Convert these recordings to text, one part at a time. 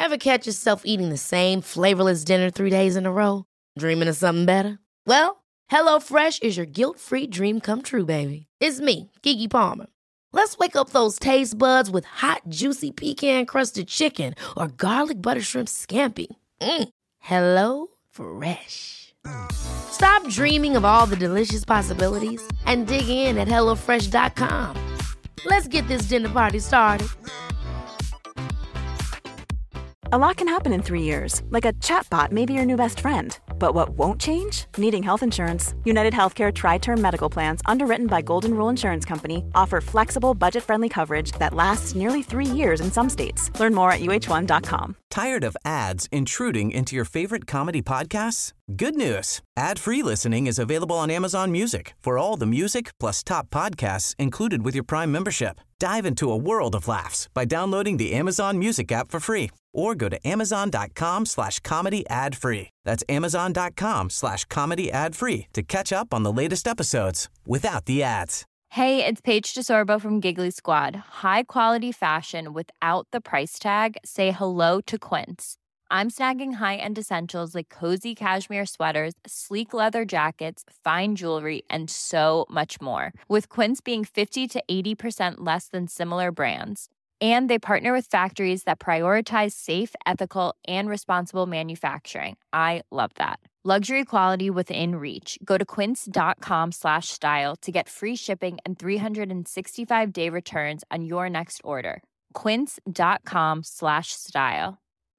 Ever catch yourself eating the same flavorless dinner 3 days in a row? Dreaming of something better? Well, HelloFresh is your guilt-free dream come true, baby. It's me, Keke Palmer. Let's wake up those taste buds with hot, juicy pecan-crusted chicken or garlic butter shrimp scampi. Hello Fresh. Stop dreaming of all the delicious possibilities and dig in at HelloFresh.com. Let's get this dinner party started. A lot can happen in 3 years, like a chatbot may be your new best friend. But what won't change? Needing health insurance. United Healthcare Tri-Term Medical Plans, underwritten by Golden Rule Insurance Company, offer flexible, budget-friendly coverage that lasts nearly 3 years in some states. Learn more at uh1.com. Tired of ads intruding into your favorite comedy podcasts? Good news. Ad-free listening is available on Amazon Music for all the music plus top podcasts included with your Prime membership. Dive into a world of laughs by downloading the Amazon Music app for free or go to amazon.com/comedy ad-free. That's amazon.com/comedy ad-free to catch up on the latest episodes without the ads. Hey, it's Paige DeSorbo from Giggly Squad. High quality fashion without the price tag. Say hello to Quince. I'm snagging high-end essentials like cozy cashmere sweaters, sleek leather jackets, fine jewelry, and so much more. With Quince being 50 to 80% less than similar brands. And they partner with factories that prioritize safe, ethical, and responsible manufacturing. I love that. Luxury quality within reach. Go to quince.com/style to get free shipping and 365-day returns on your next order. Quince.com/style.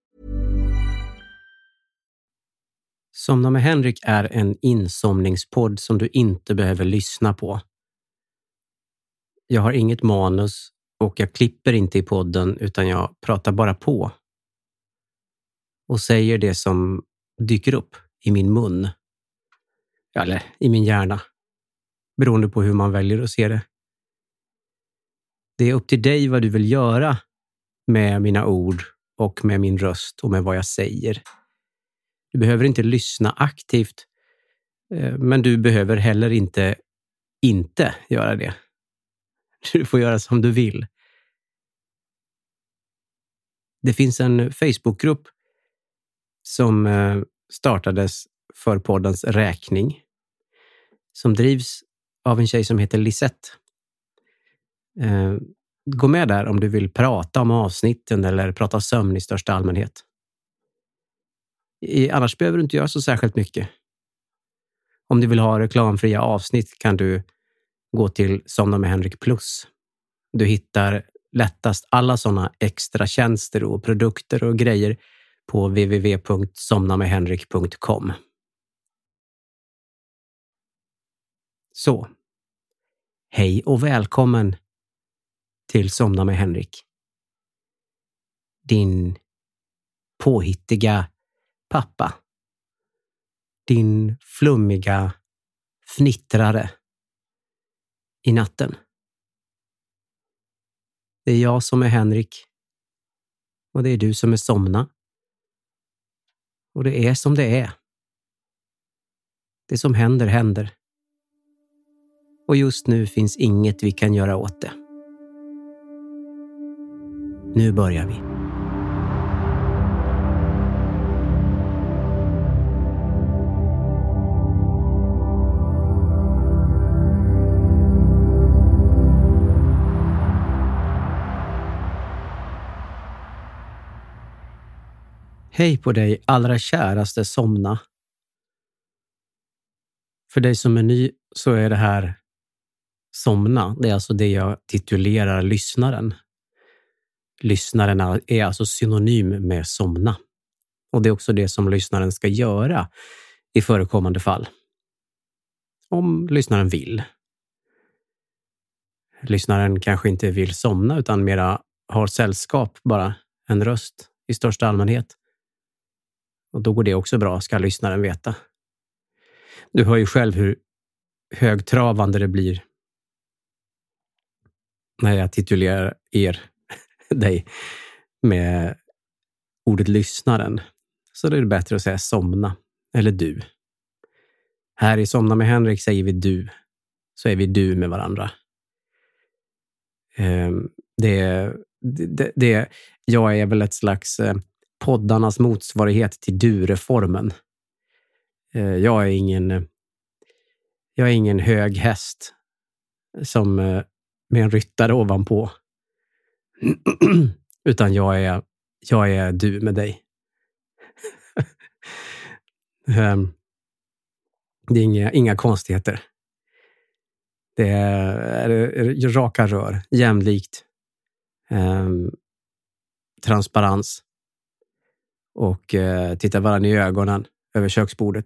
Somna med Henrik är en insomningspodd som du inte behöver lyssna på. Jag har inget manus och jag klipper inte i podden utan jag pratar bara på. Och säger det som dyker upp i min mun. Eller i min hjärna. Beroende på hur man väljer att se det. Det är upp till dig vad du vill göra med mina ord och med min röst och med vad jag säger. Du behöver inte lyssna aktivt, men du behöver heller inte göra det. Du får göra som du vill. Det finns en Facebookgrupp som startades för poddens räkning. Som drivs av en tjej som heter Lisette. Gå med där om du vill prata om avsnitten eller prata sömn i största allmänhet. Annars behöver du inte göra så särskilt mycket. Om du vill ha reklamfria avsnitt kan du gå till Somna med Henrik Plus. Du hittar lättast alla sådana extra tjänster och produkter och grejer på www.somnamedhenrik.com. Så, hej och välkommen till Somna med Henrik. Din påhittiga pappa. Din flummiga fnittrare i natten. Det är jag som är Henrik. Och det är du som är Somna. Och det är som det är. Det som händer, händer. Och just nu finns inget vi kan göra åt det. Nu börjar vi. Hej på dig, allra käraste Somna. För dig som är ny så är det här Somna. Det är alltså det jag titulerar lyssnaren. Lyssnaren är alltså synonym med somna. Och det är också det som lyssnaren ska göra i förekommande fall. Om lyssnaren vill. Lyssnaren kanske inte vill somna utan mera har sällskap, bara en röst i största allmänhet. Och då går det också bra, ska lyssnaren veta. Du hör ju själv hur högtravande det blir när jag titulerar dig med ordet lyssnaren. Så det är bättre att säga somna eller du. Här i Somna med Henrik säger vi du. Så är vi du med varandra. Jag är väl ett slags poddarnas motsvarighet till du-reformen. Jag är ingen hög häst som med en ryttare ovanpå. Utan jag är du med dig. Det är inga konstigheter. Det är raka rör, jämlikt, transparens och titta varandra i ögonen över köksbordet.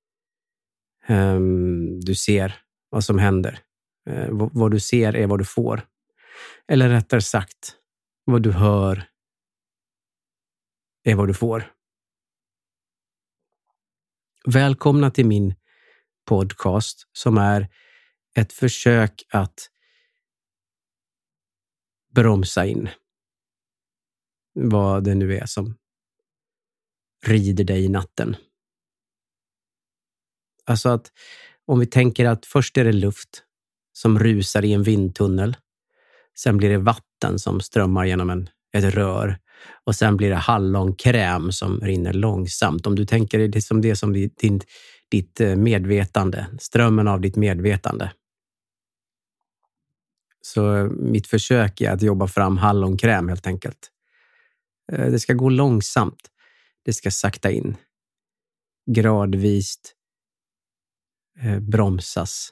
Du ser vad som händer. Vad du ser är vad du får. Eller rättare sagt, vad du hör är vad du får. Välkomna till min podcast som är ett försök att bromsa in vad det nu är som rider dig i natten. Alltså att om vi tänker att först är det luft som rusar i en vindtunnel. Sen blir det vatten som strömmar genom ett rör. Och sen blir det hallonkräm som rinner långsamt. Om du tänker det som ditt medvetande, strömmen av ditt medvetande. Så mitt försök är att jobba fram hallonkräm helt enkelt. Det ska gå långsamt. Det ska sakta in. Gradvis bromsas.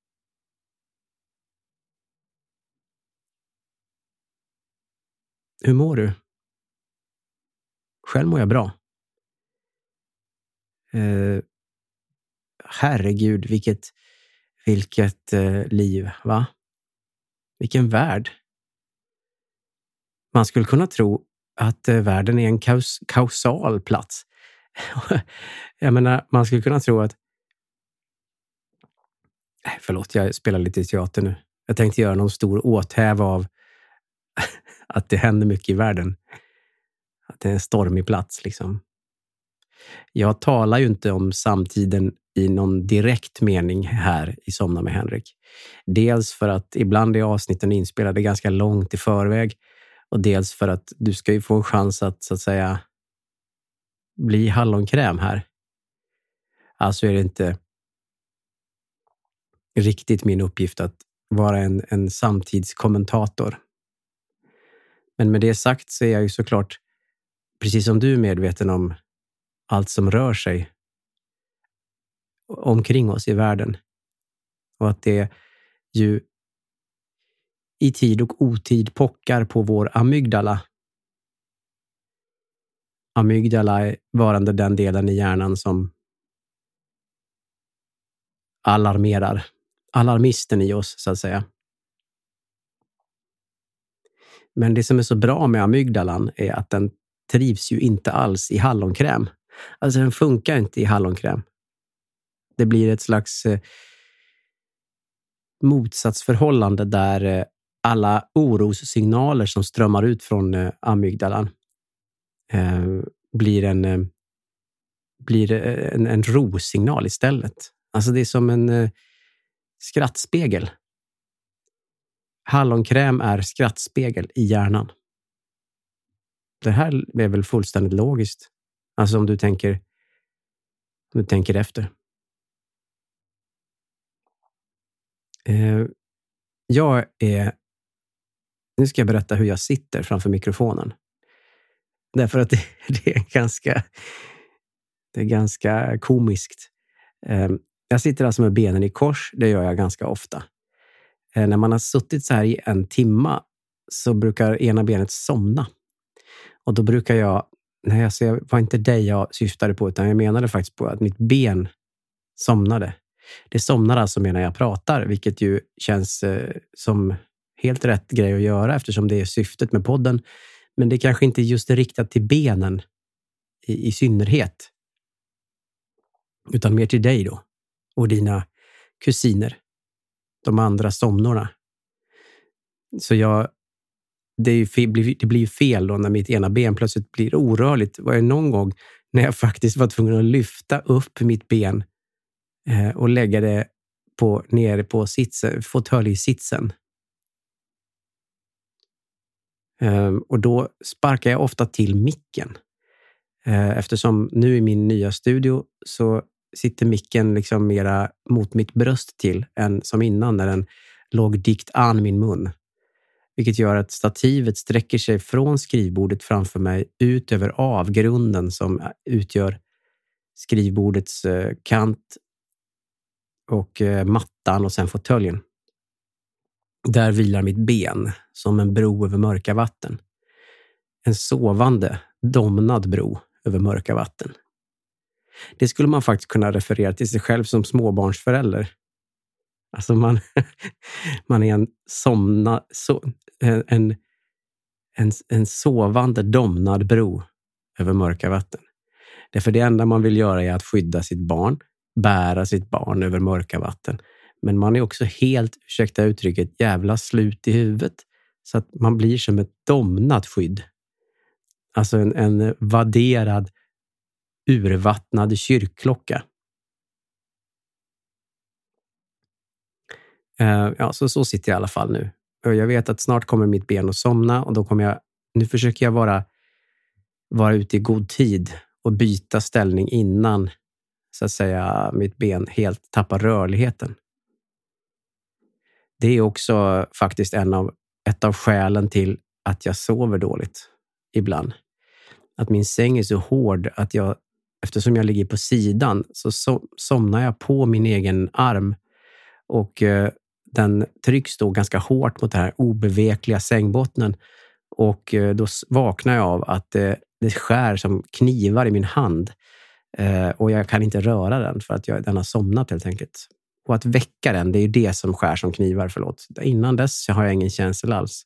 Hur mår du? Själv mår jag bra. Herregud, vilket liv, va? Vilken värld. Man skulle kunna tro att världen är en kausal plats. Jag menar, man skulle kunna tro att... Förlåt, jag spelar lite i teater nu. Jag tänkte göra någon stor åthäv av att det händer mycket i världen. Att det är en stormig plats liksom. Jag talar ju inte om samtiden i någon direkt mening här i Somna med Henrik. Dels för att ibland är avsnitten inspelade ganska långt i förväg. Och dels för att du ska ju få en chans att så att säga bli hallonkräm här. Alltså är det inte riktigt min uppgift att vara en samtidskommentator. Men med det sagt så är jag ju såklart, precis som du, medveten om allt som rör sig omkring oss i världen. Och att det ju i tid och otid pockar på vår amygdala. Amygdala är varande den delen i hjärnan som alarmerar. Alarmisten i oss, så att säga. Men det som är så bra med amygdalan är att den trivs ju inte alls i hallonkräm. Alltså den funkar inte i hallonkräm. Det blir ett slags motsatsförhållande där alla orossignaler som strömmar ut från amygdalan blir en rosignal istället. Alltså det är som en skrattspegel. Hallonkräm är skrattspegel i hjärnan. Det här är väl fullständigt logiskt. Alltså om du tänker efter. Nu ska jag berätta hur jag sitter framför mikrofonen. Därför att det är ganska komiskt. Jag sitter alltså med benen i kors. Det gör jag ganska ofta. När man har suttit så här i en timma så brukar ena benet somna. Och då brukar jag var inte det jag syftade på, utan jag menade faktiskt på att mitt ben somnade. Det somnar alltså medan jag pratar, vilket ju känns som helt rätt grej att göra eftersom det är syftet med podden. Men det kanske inte just är riktat till benen i synnerhet. Utan mer till dig då. Och dina kusiner. De andra somnorna. Så det blir fel då när mitt ena ben plötsligt blir orörligt. Det var ju någon gång när jag faktiskt var tvungen att lyfta upp mitt ben och lägga det nere på fåtöljsitsen. Och då sparkar jag ofta till micken. Eftersom nu i min nya studio så sitter micken liksom mera mot mitt bröst till än som innan när den låg dikt an min mun. Vilket gör att stativet sträcker sig från skrivbordet framför mig ut över avgrunden som utgör skrivbordets kant och mattan och sen fåtöljen. Där vilar mitt ben som en bro över mörka vatten. En sovande, domnad bro över mörka vatten. Det skulle man faktiskt kunna referera till sig själv som småbarnsförälder. Alltså man är en sovande, domnad bro över mörka vatten. Därför det enda man vill göra är att skydda sitt barn, bära sitt barn över mörka vatten. Men man är också helt, ursäkta uttrycket, jävla slut i huvudet. Så att man blir som ett domnat skydd. Alltså en vadderad, urvattnad kyrkklocka. Ja, så sitter jag i alla fall nu. Och jag vet att snart kommer mitt ben att somna och då kommer jag, nu försöker jag vara ute i god tid och byta ställning innan, så att säga, mitt ben helt tappar rörligheten. Det är också faktiskt ett av skälen till att jag sover dåligt ibland. Att min säng är så hård att eftersom jag ligger på sidan så somnar jag på min egen arm och den trycks då ganska hårt mot den här obevekliga sängbottnen och då vaknar jag av att det skär som knivar i min hand och jag kan inte röra den för att den har somnat helt enkelt. Och att väcka den, det är ju det som skär som knivar, förlåt. Innan dess har jag ingen känsla alls.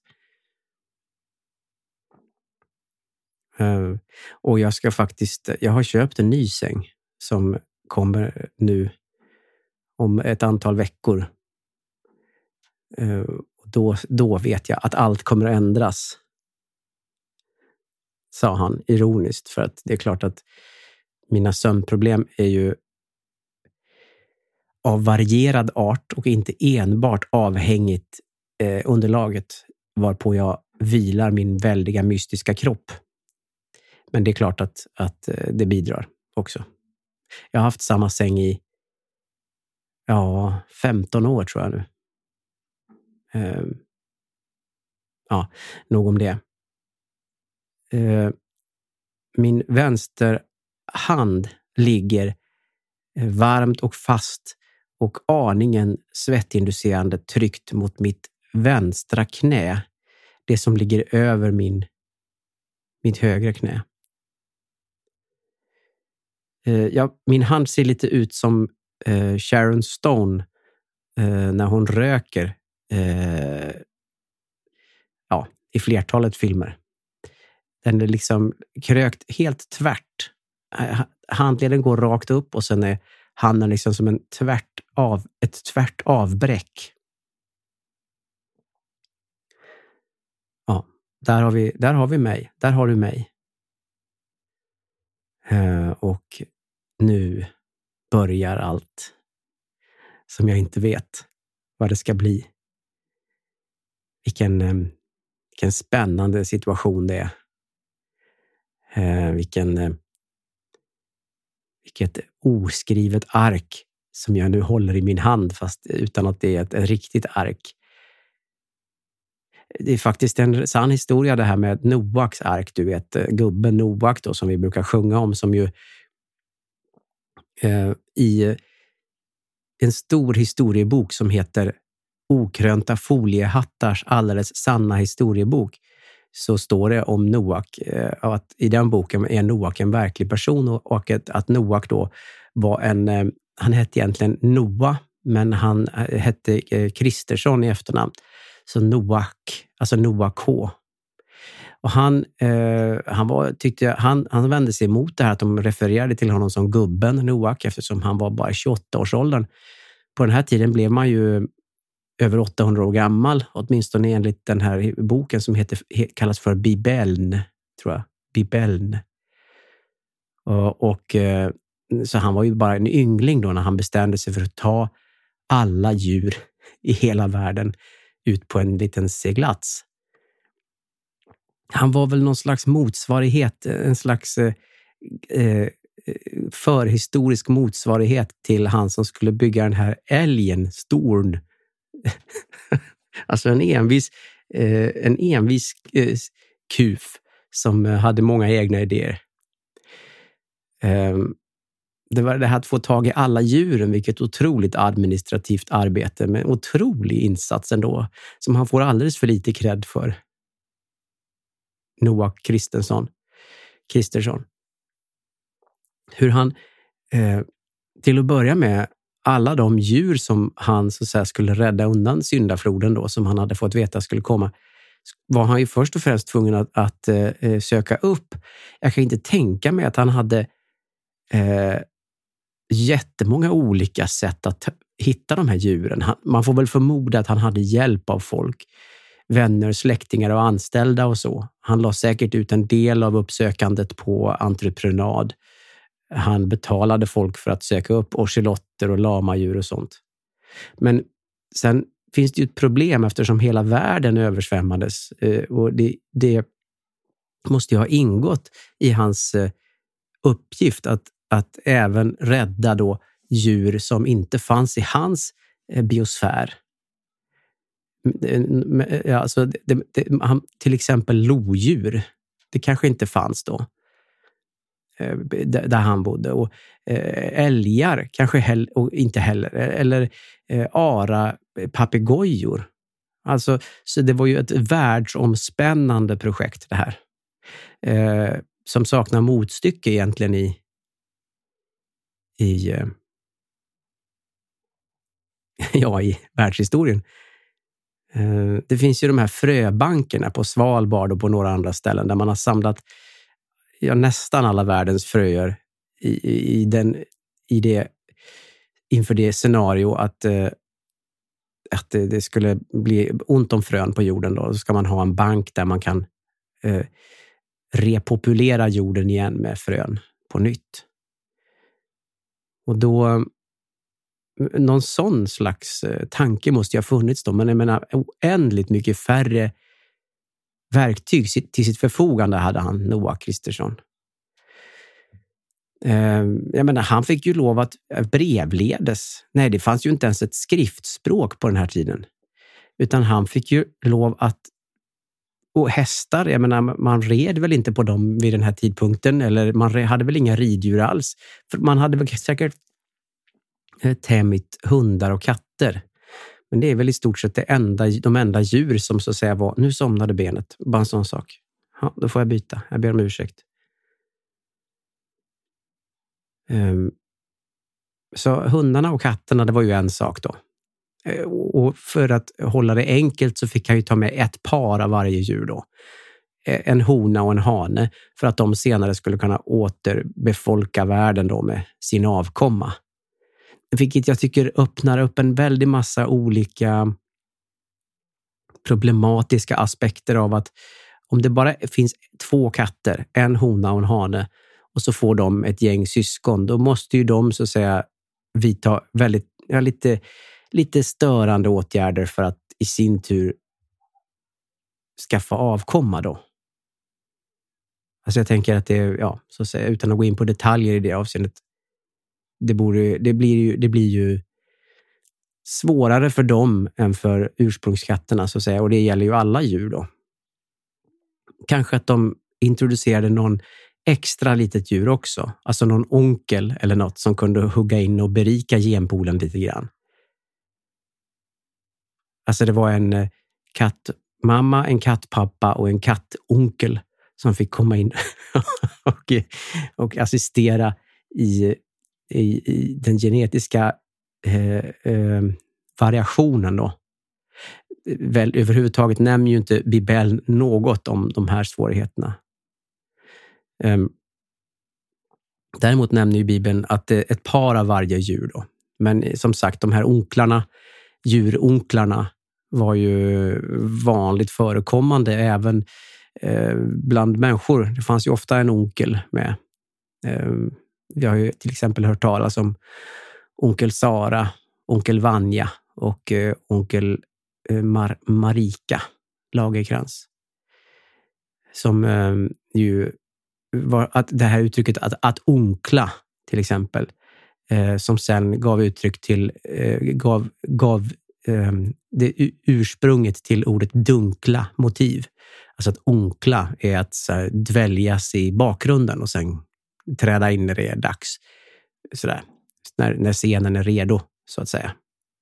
Och jag har köpt en ny säng som kommer nu om ett antal veckor. Då vet jag att allt kommer att ändras, sa han ironiskt, för att det är klart att mina sömnproblem är ju av varierad art och inte enbart avhängigt underlaget varpå jag vilar min väldiga mystiska kropp. Men det är klart att det bidrar också. Jag har haft samma säng i 15 år tror jag nu. Nog om det. Min vänsterhand ligger varmt och fast och aningen svettinducerande tryckt mot mitt vänstra knä. Det som ligger över mitt högra knä. Min hand ser lite ut som Sharon Stone när hon röker i flertalet filmer. Den är liksom krökt helt tvärt. Handleden går rakt upp och sen är handen liksom som ett tvärt avbräck. Ja, där har vi mig. Där har du mig. Och nu börjar allt som jag inte vet vad det ska bli. Vilken spännande situation det är. Vilket oskrivet ark som jag nu håller i min hand, fast utan att det är ett riktigt ark. Det är faktiskt en sann historia det här med Noaks ark, du vet, gubben Noak då, som vi brukar sjunga om, som ju i en stor historiebok som heter Okrönta foliehattars alldeles sanna historiebok, så står det om Noak att i den boken är Noak en verklig person och att Noak då var han hette egentligen Noah, men han hette Kristersson i efternamn. Så Noak, alltså Noak H. Och han vände sig emot det här att de refererade till honom som gubben Noak, eftersom han var bara 28-årsåldern. På den här tiden blev man ju över 800 år gammal, åtminstone enligt den här boken som kallas för Bibeln, tror jag. Bibeln. Och så han var ju bara en yngling då när han bestämde sig för att ta alla djur i hela världen ut på en liten seglats. Han var väl någon slags motsvarighet, en slags förhistorisk motsvarighet till han som skulle bygga den här älgen, Storn. Alltså en envis kuf som hade många egna idéer. Det var det här att få tag i alla djuren, vilket otroligt administrativt arbete med otrolig insats ändå, som han får alldeles för lite cred för. Noah Kristersson. Hur han till att börja med alla de djur som han så att säga skulle rädda undan syndafloden då, som han hade fått veta skulle komma, var han ju först och främst tvungen att söka upp. Jag kan inte tänka mig att han hade jättemånga olika sätt att hitta de här djuren. Man får väl förmoda att han hade hjälp av folk, vänner, släktingar och anställda och så. Han la säkert ut en del av uppsökandet på entreprenad. Han betalade folk för att söka upp ocelotter och lamadjur och sånt. Men sen finns det ju ett problem eftersom hela världen översvämmades, och det måste ju ha ingått i hans uppgift att även rädda då djur som inte fanns i hans biosfär. Alltså till exempel lodjur, det kanske inte fanns då där han bodde, och älgar kanske inte heller, eller ara papegojor. Alltså, så det var ju ett världsomspännande projekt det här, som saknar motstycke egentligen i världshistorien. Det finns ju de här fröbankerna på Svalbard och på några andra ställen där man har samlat nästan alla världens fröer inför det scenario att det skulle bli ont om frön på jorden då. Så ska man ha en bank där man kan repopulera jorden igen med frön på nytt. Och då någon sån slags tanke måste ju ha funnits då, men jag menar oändligt mycket färre verktyg till sitt förfogande hade han, Noah Kristersson. Jag menar, han fick ju lov att brevledes. Nej, det fanns ju inte ens ett skriftspråk på den här tiden. Utan han fick ju lov att, och hästar, jag menar, man red väl inte på dem vid den här tidpunkten, eller man hade väl inga riddjur alls. För man hade väl säkert tämjt hundar och katter. Men det är väl i stort sett de enda djur som så att säga var, nu somnade benet, bara en sån sak. Ja, då får jag byta, jag ber om ursäkt. Så hundarna och katterna, det var ju en sak då. Och för att hålla det enkelt så fick han ju ta med ett par av varje djur då. En hona och en hane, för att de senare skulle kunna återbefolka världen då med sin avkomma. Vilket jag tycker öppnar upp en väldig massa olika problematiska aspekter av att om det bara finns 2 katter, en hona och en hane, och så får de ett gäng syskon, då måste ju de så att säga vidta lite störande åtgärder för att i sin tur skaffa avkomma då. Alltså jag tänker att så att säga, utan att gå in på detaljer i det avseendet, det blir ju svårare för dem än för ursprungskatterna så att säga, och det gäller ju alla djur då. Kanske att de introducerade någon extra litet djur också, alltså någon onkel eller något som kunde hugga in och berika genpoolen lite grann. Alltså det var en kattmamma, en kattpappa och en kattonkel som fick komma in och assistera i den genetiska variationen då. Väl, överhuvudtaget nämner ju inte Bibeln något om de här svårigheterna. Däremot nämner ju Bibeln att det är ett par av varje djur då. Men som sagt, de här djuronklarna var ju vanligt förekommande även bland människor. Det fanns ju ofta en onkel med. Vi har ju till exempel hört talas om onkel Sara, onkel Vanja och onkel Marika Lagerkrans. Som ju var att det här uttrycket att onkla till exempel, som sen gav uttryck till, gav det ursprunget till ordet dunkla motiv. Alltså att onkla är att så här, dväljas i bakgrunden och sen träda in när det är dags. Sådär. När scenen är redo, så att säga.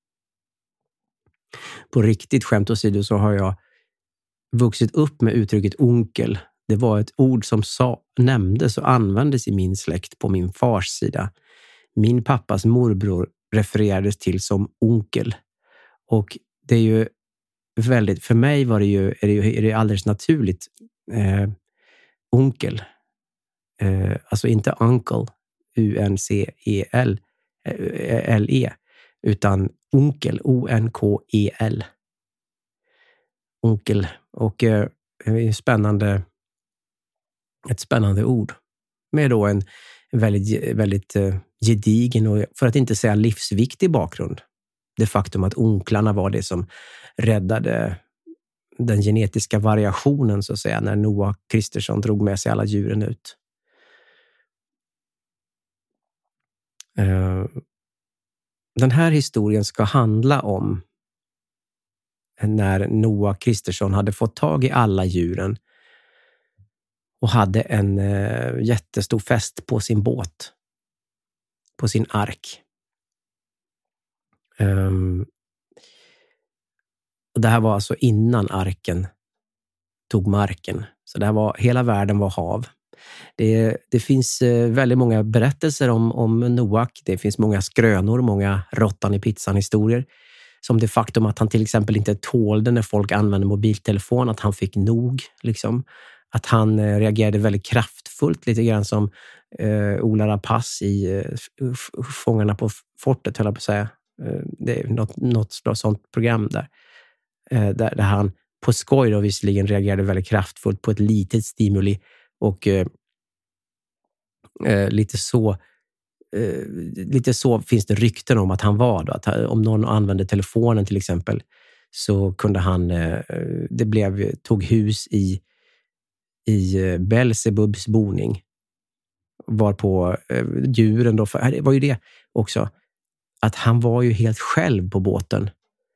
På riktigt skämt åsido så har jag vuxit upp med uttrycket onkel. Det var ett ord som nämndes och användes i min släkt på min fars sida. Min pappas morbror refererades till som onkel. Och det är ju väldigt, för mig var är det alldeles naturligt onkel. Alltså inte uncle, U-N-C-E-L-E, utan onkel, O-N-K-E-L. Onkel. Och ett spännande ord. Med då en väldigt, väldigt gedigen och för att inte säga livsviktig bakgrund. Det faktum att onklarna var det som räddade den genetiska variationen, så att säga, när Noah Kristersson drog med sig alla djuren ut. Den här historien ska handla om när Noah Kristersson hade fått tag i alla djuren och hade en jättestor fest på sin båt, på sin ark. Och det här var alltså innan arken tog marken. Så det här var, hela världen var hav. Det finns väldigt många berättelser om Noah. Det finns många skrönor, många råttan i pizzan historier. Som det faktum att han till exempel inte tålde när folk använde mobiltelefon, att han fick nog liksom. Att han reagerade väldigt kraftfullt, lite grann som Ola Rapace i Fångarna på fortet, höll jag på att säga. Det är något sånt program där han på skoj då visserligen reagerade väldigt kraftfullt på ett litet stimuli och lite så finns det rykten om att han var då, att om någon använde telefonen till exempel så kunde han tog hus i Belzebubs boning, varpå djuren då, det var ju det också, att han var ju helt själv på båten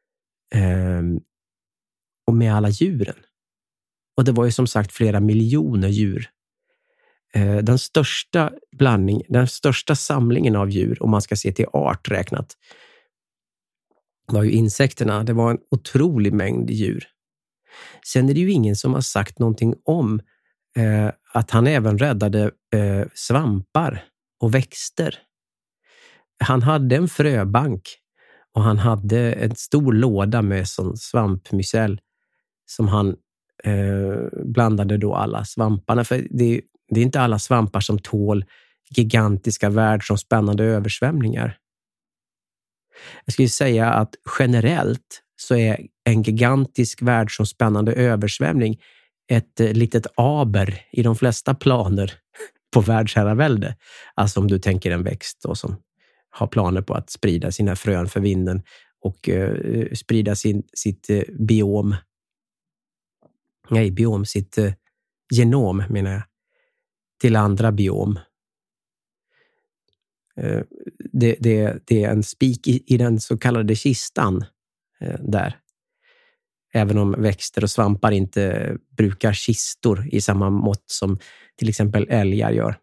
och med alla djuren. Och det var ju som sagt flera miljoner djur. Den största samlingen av djur, om man ska se till art räknat, var ju insekterna. Det var en otrolig mängd djur. Sen är det ju ingen som har sagt någonting om att han även räddade svampar och växter. Han hade en fröbank och han hade en stor låda med sån svampmycel som han blandade då alla svamparna. För det är inte alla svampar som tål gigantiska världsomspännande översvämningar. Jag skulle säga att generellt så är en gigantisk världsomspännande översvämning ett litet aber i de flesta planer på världsherravälde. Alltså om du tänker en växt då som har planer på att sprida sina frön för vinden och sprida sitt biom. Nej, biom, sitt genom menar jag, till andra biom. Det är en spik i den så kallade kistan där. Även om växter och svampar inte brukar kistor i samma mått som till exempel älgar gör.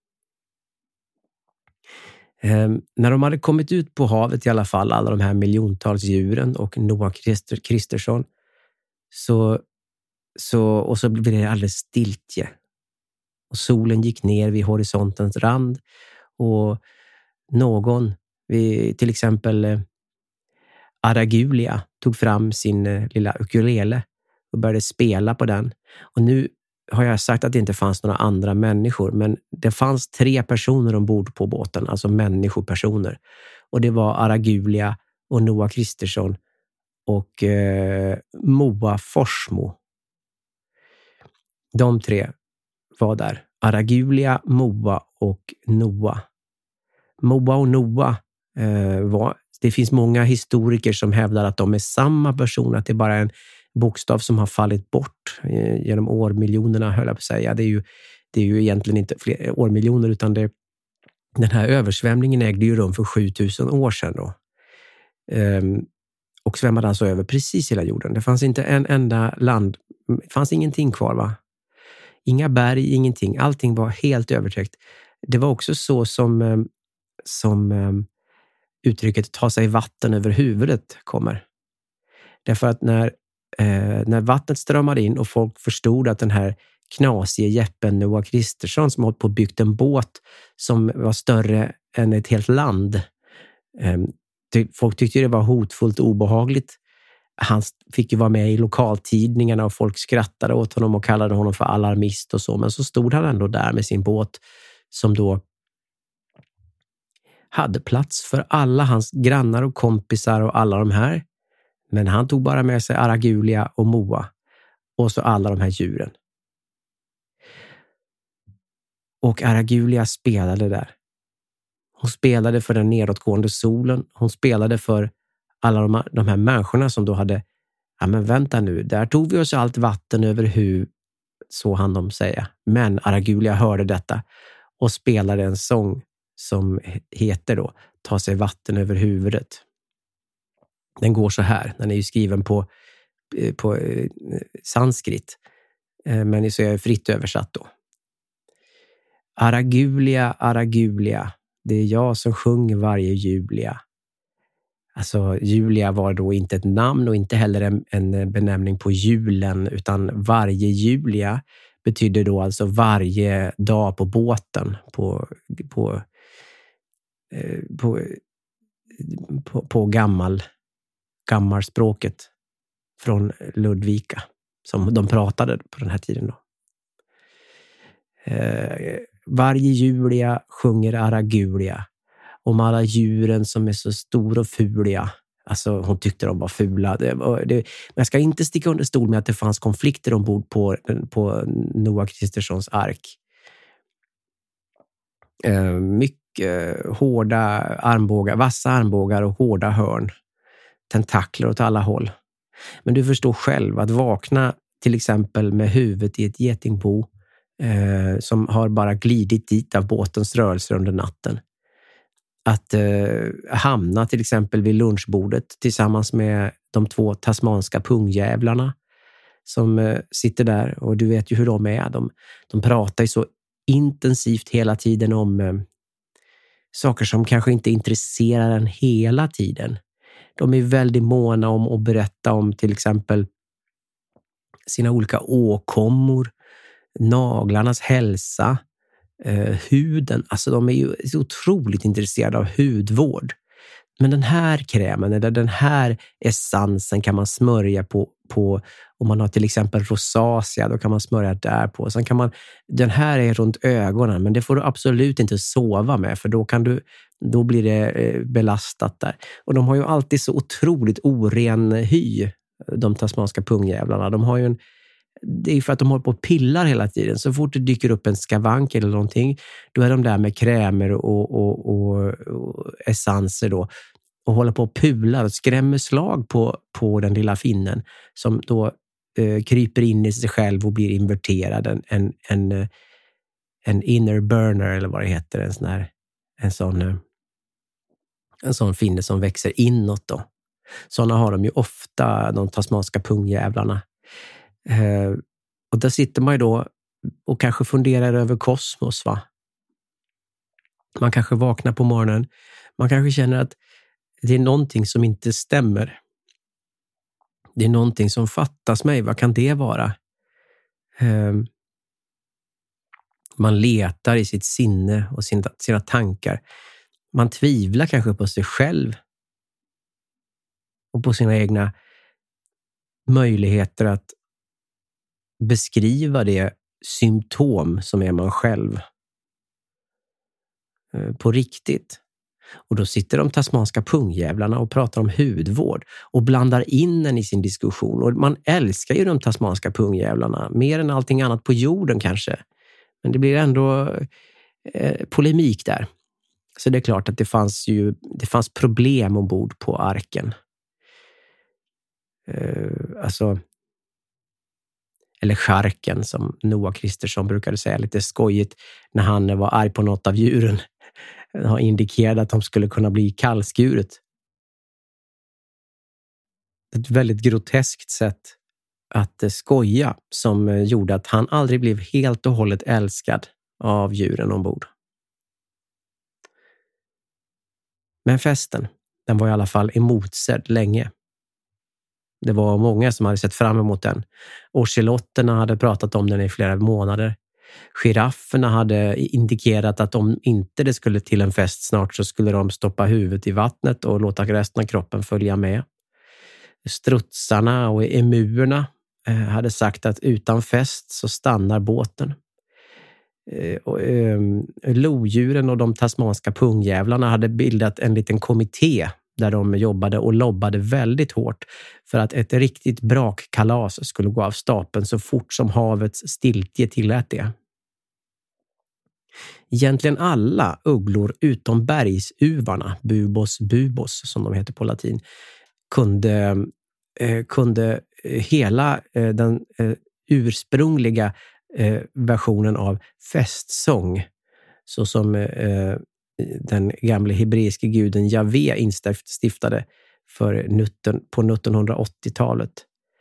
När de hade kommit ut på havet i alla fall, alla de här miljontals djuren och Noah Kristersson, så blev det alldeles stiltje. Och solen gick ner vid horisontens rand och någon, till exempel Aragulia, tog fram sin lilla ukulele och började spela på den. Och nu har jag sagt att det inte fanns några andra människor, men det fanns 3 personer ombord på båten, alltså människopersoner. Och det var Aragulia och Noah Kristersson och Moa Forsmo. De 3 var där. Aragulia, Moa och Noah. Moa och Noah det finns många historiker som hävdar att de är samma person, att det är bara en bokstav som har fallit bort genom årmiljonerna, höll jag på att säga. Det är ju det är ju egentligen inte fler årmiljoner, utan den här översvämningen ägde ju rum för 7000 år sedan då. Och svämmade alltså över precis hela jorden. Det fanns inte en enda land, det fanns ingenting kvar, va? Inga berg, ingenting. Allting var helt övertäckt. Det var också så som uttrycket ta sig vatten över huvudet kommer. Därför att när vattnet strömmade in och folk förstod att den här knasige Jeppen Noah Kristersson som hållit på och byggt en båt som var större än ett helt land. Folk tyckte det var hotfullt och obehagligt. Han fick ju vara med i lokaltidningarna och folk skrattade åt honom och kallade honom för alarmist och så. Men så stod han ändå där med sin båt som då hade plats för alla hans grannar och kompisar och alla de här. Men han tog bara med sig Aragulia och Moa och så alla de här djuren. Och Aragulia spelade där. Hon spelade för den nedåtgående solen. Hon spelade för alla de här människorna som då hade, ja men vänta nu, där tog vi oss allt vatten över huvudet, så hann de säga. Men Aragulia hörde detta och spelade en sång som heter då Ta sig vatten över huvudet. Den går så här, den är ju skriven på sanskrit, men så är jag fritt översatt då. Aragulia, Aragulia, det är jag som sjunger varje Julia. Alltså Julia var då inte ett namn och inte heller en benämning på julen, utan varje Julia betyder då alltså varje dag på båten på gammalspråket från Ludvika som de pratade på den här tiden då. Varje Julia sjunger Aragulia om alla djuren som är så stora och fuliga. Alltså hon tyckte de var fula. Men jag ska inte sticka under stol med att det fanns konflikter ombord på Noah Kristerssons ark. Mycket hårda armbågar, vassa armbågar och hårda hörn. Tentakler åt alla håll. Men du förstår själv att vakna till exempel med huvudet i ett getingbo som har bara glidit dit av båtens rörelser under natten. Att hamna till exempel vid lunchbordet tillsammans med de 2 tasmanska pungjävlarna som sitter där, och du vet ju hur de är. De pratar ju så intensivt hela tiden om saker som kanske inte intresserar en hela tiden. De är väldigt måna om att berätta om till exempel sina olika åkommor, naglarnas hälsa, huden. Alltså de är ju så otroligt intresserade av hudvård. Men den här krämen eller den här essensen kan man smörja på om man har till exempel rosacea, då kan man smörja där på. Sen kan man, den här är runt ögonen, men det får du absolut inte sova med, för då blir det belastat där. Och de har ju alltid så otroligt oren hy, de tasmanska pungjävlarna. De har ju det är för att de håller på och pillar hela tiden. Så fort det dyker upp en skavank eller någonting, då är de där med krämer och essenser då, och håller på och pular och skrämmer slag på den lilla finnen som då kryper in i sig själv och blir inverterad. En inner burner eller vad det heter, en sån finne som växer inåt då. Sådana har de ju ofta, de tasmanska pungjävlarna. Och där sitter man ju då och kanske funderar över kosmos, va? Man kanske vaknar på morgonen. Man kanske känner att det är någonting som inte stämmer. Det är någonting som fattas mig. Vad kan det vara? Man letar i sitt sinne och sina tankar. Man tvivlar kanske på sig själv och på sina egna möjligheter att beskriva det symptom som är man själv på riktigt. Och då sitter de tasmanska pungjävlarna och pratar om hudvård och blandar in den i sin diskussion. Och man älskar ju de tasmanska pungjävlarna mer än allting annat på jorden kanske. Men det blir ändå polemik där. Så det är klart att det fanns problem ombord på arken. Alltså Eller charken, som Noah Kristersson brukade säga lite skojigt när han var arg på något av djuren. Har indikerat att de skulle kunna bli kallskuret. Ett väldigt groteskt sätt att skoja som gjorde att han aldrig blev helt och hållet älskad av djuren ombord. Men festen, den var i alla fall emotsedd länge. Det var många som hade sett fram emot den. Ocelotterna hade pratat om den i flera månader. Girafferna hade indikerat att om inte det skulle till en fest snart så skulle de stoppa huvudet i vattnet och låta resten av kroppen följa med. Strutsarna och emuerna hade sagt att utan fest så stannar båten. Lodjuren och de tasmanska pungjävlarna hade bildat en liten kommitté där de jobbade och lobbade väldigt hårt för att ett riktigt brakkalas skulle gå av stapeln så fort som havets stiltje tillät det. Egentligen alla ugglor utom bergsuvarna, bubos som de heter på latin, kunde hela den ursprungliga versionen av festsång, så som den gamla hebreiska guden Jave instiftade på 1980-talet.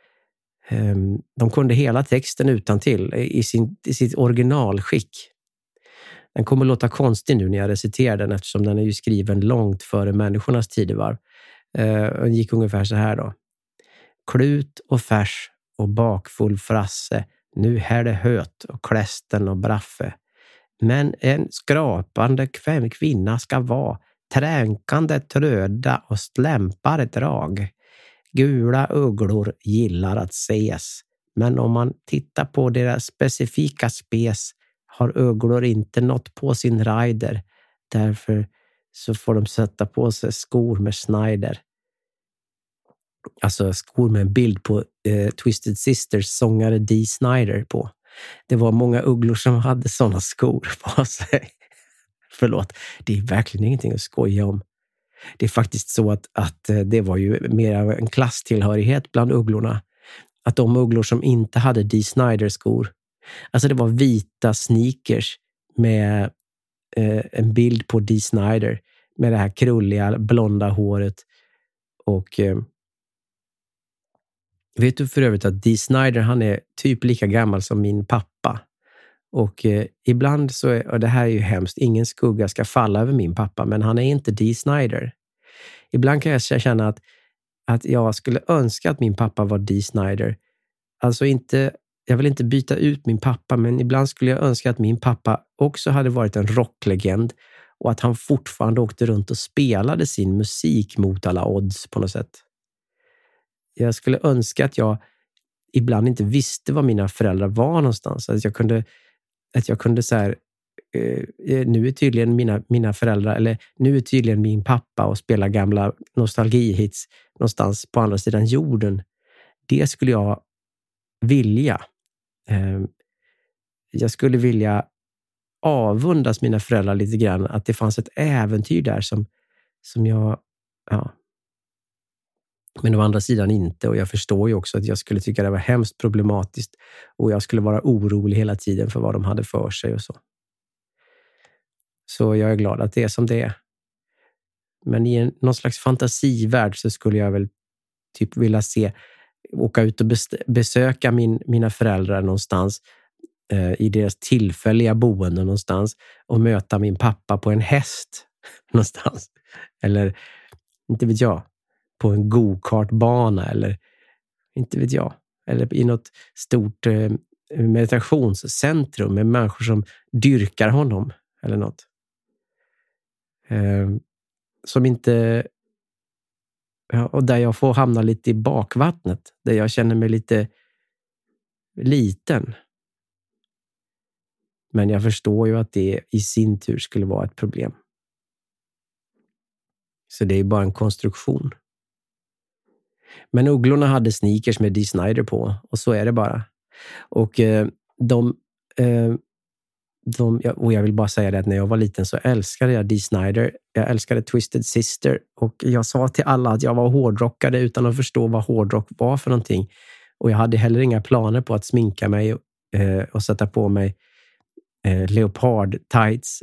De kunde hela texten utantill i sitt originalskick. Den kommer låta konstig nu när jag reciterar den, eftersom den är ju skriven långt före människornas tidevarv. Den gick ungefär så här då. Klut och färs och bakfull frasse, nu här det höt och klästen och braffe. Men en skrapande kvinna ska vara, tränkande tröda och slämpar drag. Gula ugglor gillar att ses, men om man tittar på deras specifika spes har ugglor inte nått på sin rider. Därför så får de sätta på sig skor med Snyder. Alltså skor med en bild på Twisted Sisters sångare Dee Snider på. Det var många ugglor som hade sådana skor på sig. Förlåt, det är verkligen ingenting att skoja om. Det är faktiskt så att det var ju mer av en klasstillhörighet bland ugglorna. Att de ugglor som inte hade Dee Snider skor, alltså det var vita sneakers med en bild på Dee Snider med det här krulliga blonda håret. Och vet du för övrigt att Dee Snider, han är typ lika gammal som min pappa. Och ibland så är, och det här är ju hemskt, ingen skugga ska falla över min pappa, men han är inte Dee Snider. Ibland kan jag känna att jag skulle önska att min pappa var Dee Snider. Alltså inte, jag vill inte byta ut min pappa, men ibland skulle jag önska att min pappa också hade varit en rocklegend och att han fortfarande åkte runt och spelade sin musik mot alla odds på något sätt. Jag skulle önska att jag ibland inte visste var mina föräldrar var någonstans. Att jag kunde så här, nu är tydligen mina föräldrar, eller nu är tydligen min pappa och spelar gamla nostalgihits någonstans på andra sidan jorden. Det skulle jag vilja. Jag skulle vilja avundas mina föräldrar lite grann, att det fanns ett äventyr där som jag, ja. Men å andra sidan inte, och jag förstår ju också att jag skulle tycka det var hemskt problematiskt och jag skulle vara orolig hela tiden för vad de hade för sig och så. Så jag är glad att det är som det är. Men i någon slags fantasivärld så skulle jag väl typ vilja åka ut och besöka mina föräldrar någonstans i deras tillfälliga boende någonstans och möta min pappa på en häst någonstans. Eller, inte vet jag, på en go-kartbana eller inte vet jag. Eller i något stort meditationscentrum med människor som dyrkar honom eller något. Som inte... Ja, och där jag får hamna lite i bakvattnet. Där jag känner mig lite liten. Men jag förstår ju att det i sin tur skulle vara ett problem. Så det är bara en konstruktion. Men ugglorna hade sneakers med Dee Snider på. Och så är det bara. Och och jag vill bara säga det att när jag var liten så älskade jag Dee Snider. Jag älskade Twisted Sister. Och jag sa till alla att jag var hårdrockare utan att förstå vad hårdrock var för någonting. Och jag hade heller inga planer på att sminka mig och sätta på mig leopard tights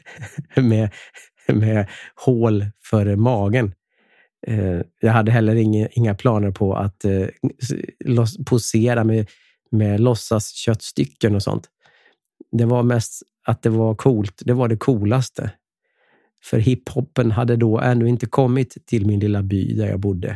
med hål för magen. Jag hade heller inga planer på att posera med låtsas köttstycken och sånt. Det var mest att det var coolt. Det var det coolaste. För hiphoppen hade då ännu inte kommit till min lilla by där jag bodde.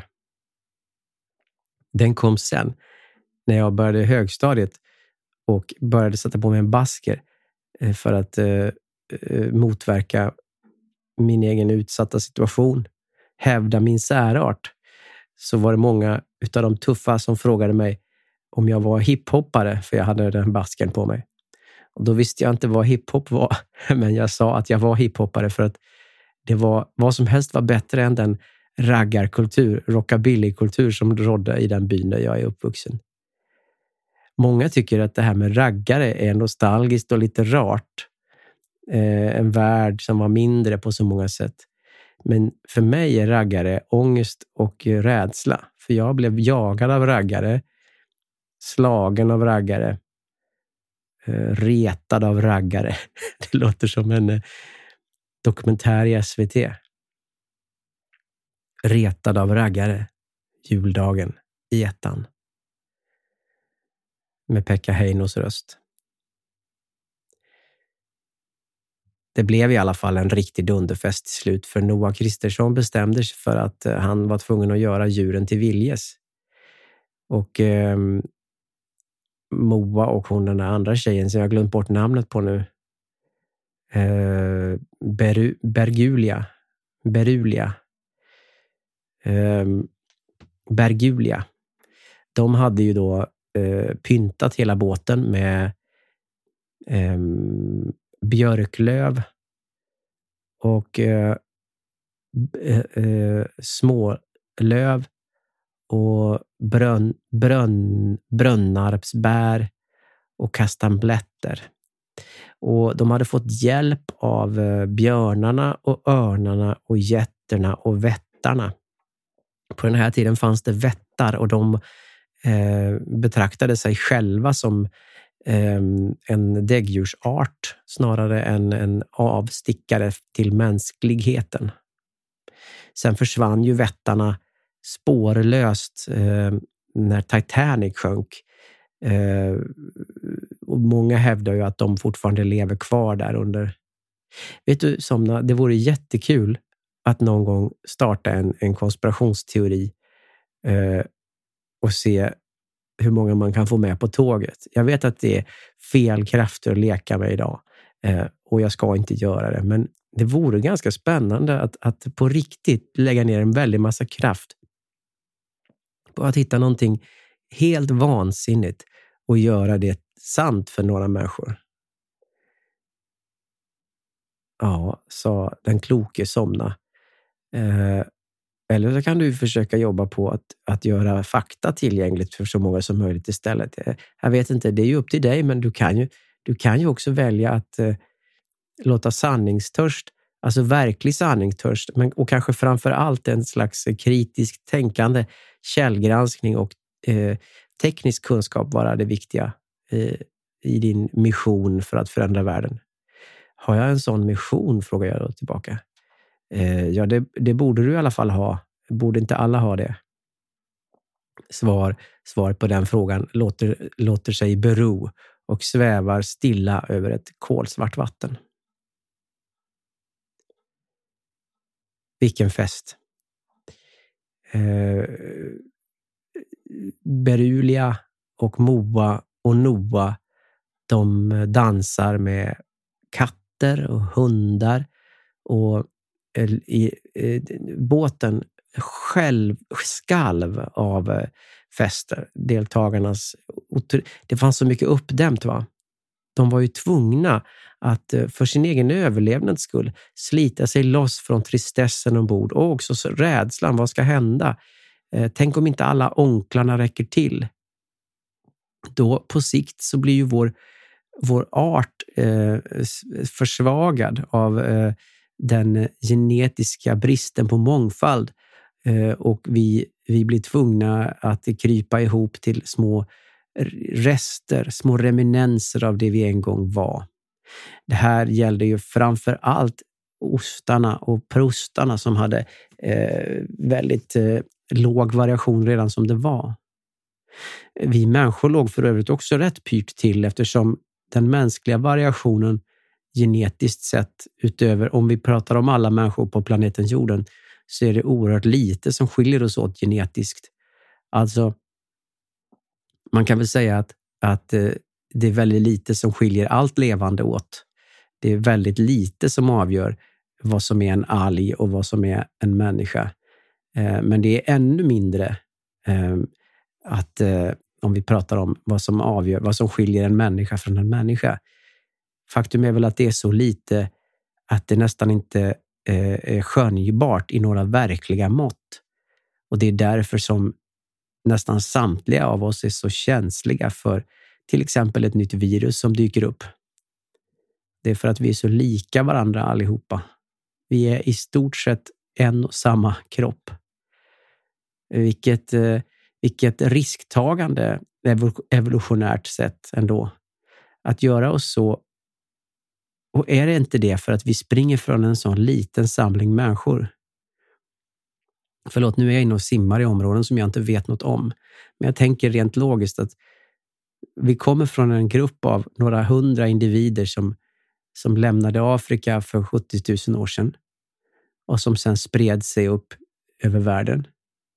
Den kom sen när jag började högstadiet och började sätta på mig en basker för att motverka min egen utsatta situation, hävda min särart. Så var det många utav de tuffa som frågade mig om jag var hiphoppare, för jag hade den basken på mig. Och då visste jag inte vad hiphop var, men jag sa att jag var hiphoppare för att det var vad som helst var bättre än den raggarkultur, rockabillykultur som rådde i den byn där jag är uppvuxen. Många tycker att det här med raggare är nostalgiskt och lite rart. En värld som var mindre på så många sätt. Men för mig är raggare ångest och rädsla. För jag blev jagad av raggare, slagen av raggare, retad av raggare. Det låter som en dokumentär i SVT. Retad av raggare. Juldagen i ettan. Med Pekka Heinos röst. Det blev i alla fall en riktig dunderfest till slut, för Noah Kristersson bestämde sig för att han var tvungen att göra djuren till viljes. Och Moa och hon, den där andra tjejen som jag har glömt bort namnet på nu. Bergulia. De hade ju då pyntat hela båten med björklöv och smålöv och brönnarpsbär och kastanblätter. Och de hade fått hjälp av björnarna och örnarna och getterna och vättarna. På den här tiden fanns det vättar och de betraktade sig själva som en däggdjursart snarare än en avstickare till mänskligheten. Sen försvann ju vättarna spårlöst när Titanic sjönk. Och många hävdar ju att de fortfarande lever kvar där under. Vet du, Somna, det vore jättekul att någon gång starta en konspirationsteori och se hur många man kan få med på tåget. Jag vet att det är fel krafter att leka med idag och jag ska inte göra det, men det vore ganska spännande att på riktigt lägga ner en väldig massa kraft på att hitta någonting helt vansinnigt och göra det sant för några människor. Ja, sa den kloke Somna. Eller så kan du försöka jobba på att göra fakta tillgängligt för så många som möjligt istället. Jag vet inte, det är ju upp till dig, men du kan ju också välja att låta sanningstörst, alltså verklig sanningstörst, och kanske framför allt en slags kritiskt tänkande, källgranskning och teknisk kunskap vara det viktiga i din mission för att förändra världen. Har jag en sån mission, frågar jag då tillbaka. Ja, det borde du i alla fall ha. Borde inte alla ha det? Svar på den frågan låter sig bero och svävar stilla över ett kolsvart vatten. Vilken fest. Berulia och Moa och Noah, de dansar med katter och hundar, och båten själv skalv av fester. Deltagarnas, det fanns så mycket uppdämt, va? De var ju tvungna att för sin egen överlevnads skull slita sig loss från tristessen ombord och också rädslan, vad ska hända? Tänk om inte alla onklarna räcker till. Då på sikt så blir ju vår art försvagad av den genetiska bristen på mångfald, och vi vi blir tvungna att krypa ihop till små rester, små reminenser av det vi en gång var. Det här gällde ju framför allt ostarna och prostarna som hade väldigt låg variation redan som det var. Vi människor låg för övrigt också rätt pyrt till, eftersom den mänskliga variationen genetiskt sett, utöver om vi pratar om alla människor på planeten jorden, så är det oerhört lite som skiljer oss åt genetiskt. Alltså, man kan väl säga att det är väldigt lite som skiljer allt levande åt. Det är väldigt lite som avgör vad som är en alg och vad som är en människa. Men det är ännu mindre om vi pratar om vad som avgör, vad som skiljer en människa från en människa. Faktum är väl att det är så lite att det nästan inte är skönjbart i några verkliga mått. Och det är därför som nästan samtliga av oss är så känsliga för till exempel ett nytt virus som dyker upp. Det är för att vi är så lika varandra allihopa. Vi är i stort sett en och samma kropp. Vilket risktagande evolutionärt sett ändå. Att göra oss så. Och är det inte det för att vi springer från en sån liten samling människor? Förlåt, nu är jag inne och simmar i områden som jag inte vet något om. Men jag tänker rent logiskt att vi kommer från en grupp av några 100 individer som lämnade Afrika för 70 000 år sedan. Och som sen spred sig upp över världen.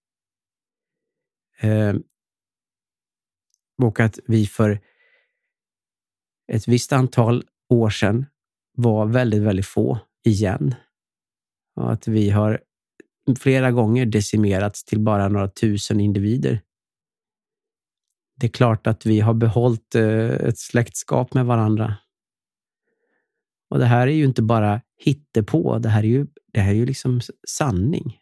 Och att vi för ett visst antal år sedan var väldigt, väldigt få igen. Och att vi har flera gånger decimerats till bara några tusen individer. Det är klart att vi har behållit ett släktskap med varandra. Och det här är ju inte bara hittepå, det här är ju liksom sanning.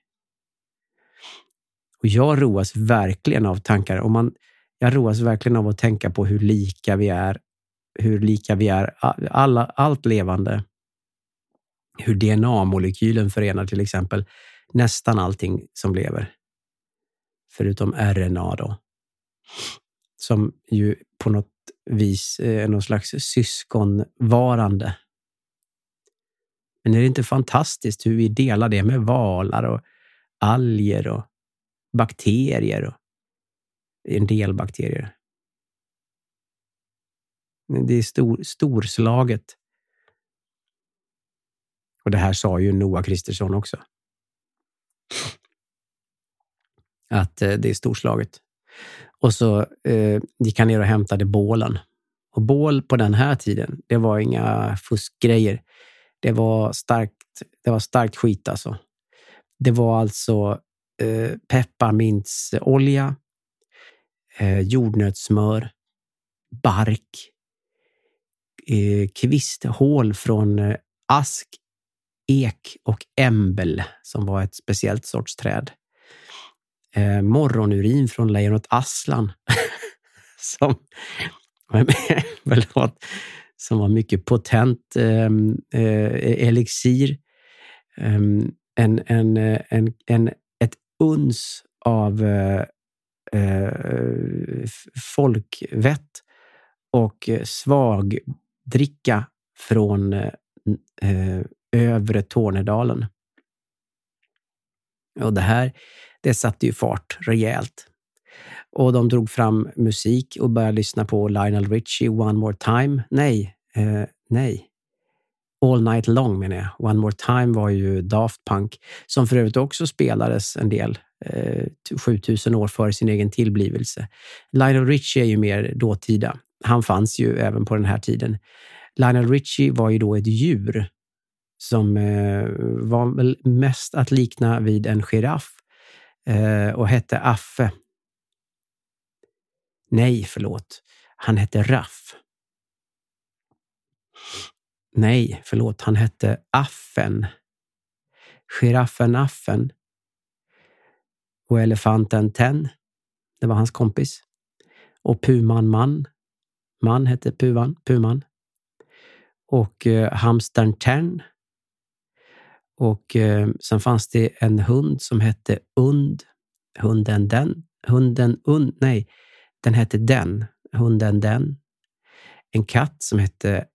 Och jag roas verkligen av tankar. Jag roas verkligen av att tänka på hur lika vi är allt levande. Hur DNA-molekylen förenar till exempel nästan allting som lever. Förutom RNA då. Som ju på något vis är någon slags syskonvarande. Men är det inte fantastiskt hur vi delar det med valar och alger och bakterier och en del bakterier. Det är storslaget. Och det här sa ju Noah Kristersson också. Att det är storslaget. Och så gick han ner och hämtade bålen. Och bål på den här tiden, det var inga fuskgrejer. Det var starkt skit alltså. Det var alltså pepparmintsolja, jordnötssmör, bark, kvisthål från ask, ek och ämbel som var ett speciellt sorts träd. Morgonurin från lejonet Aslan som var mycket potent elixir. Ett uns av folkvett och svag dricka från övre Tornedalen. Och det satte ju fart rejält. Och de drog fram musik och började lyssna på Lionel Richie, One More Time. Nej. All Night Long menar jag. One More Time var ju Daft Punk, som för övrigt också spelades en del 7000 år före sin egen tillblivelse. Lionel Richie är ju mer dåtida. Han fanns ju även på den här tiden. Lionel Richie var ju då ett djur som var väl mest att likna vid en giraff och hette Affe. Nej, förlåt. Han hette Raff. Nej, förlåt. Han hette Affen. Giraffen Affen. Och elefanten Ten. Det var hans kompis. Och Puman Man hette Puman. Och hamstern Tern. Och sen fanns det en hund som hette Und. hunden den, den hette den, hunden den. En katt som hette